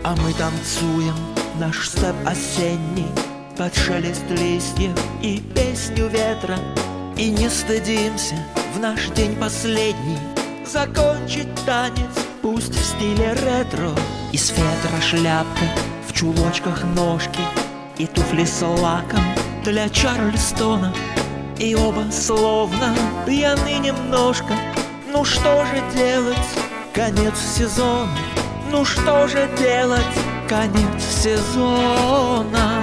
А мы танцуем наш степ осенний под шелест листьев и песню ветра, и не стыдимся в наш день последний закончить танец, пусть в стиле ретро. Из фетра шляпка, в чулочках ножки и туфли с лаком для Чарльстона. И оба словно пьяны немножко. Ну что же делать, конец сезона. Ну что же делать, конец сезона.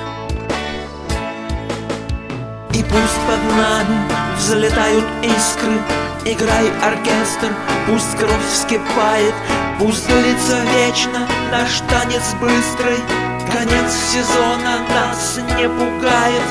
И пусть под нами взлетают искры, играй оркестр, пусть кровь вскипает, пусть длится вечно наш танец быстрый. Конец сезона нас не пугает.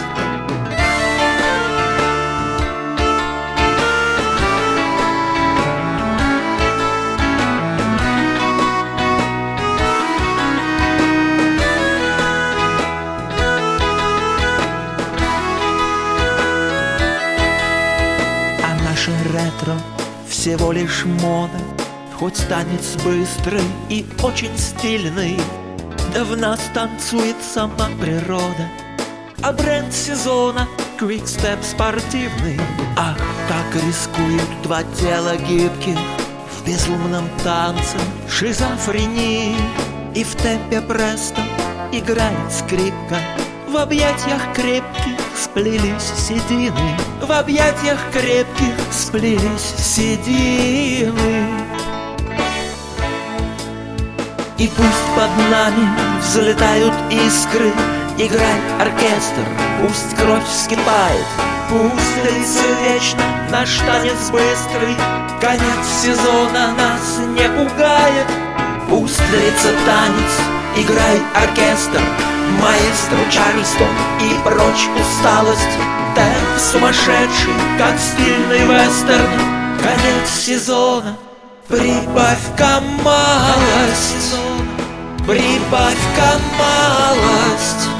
Ретро всего лишь мода, хоть танец быстрый и очень стильный, да в нас танцует сама природа. А бренд сезона Quick-Step спортивный. Ах, как рискуют два тела гибких в безумном танце шизофрении. И в темпе престо играет скрипка, в объятиях крепких сплелись седины, в объятиях крепких сплелись седины. И пусть под нами взлетают искры, играй оркестр, пусть кровь вскипает, пусть длится вечно наш танец быстрый. Конец сезона нас не пугает. Пусть длится танец, играй оркестр, маэстро Чарльстон и прочь усталость. Темп сумасшедший, как стильный вестерн. Конец сезона, прибавь-ка малость, прибавь-ка малость.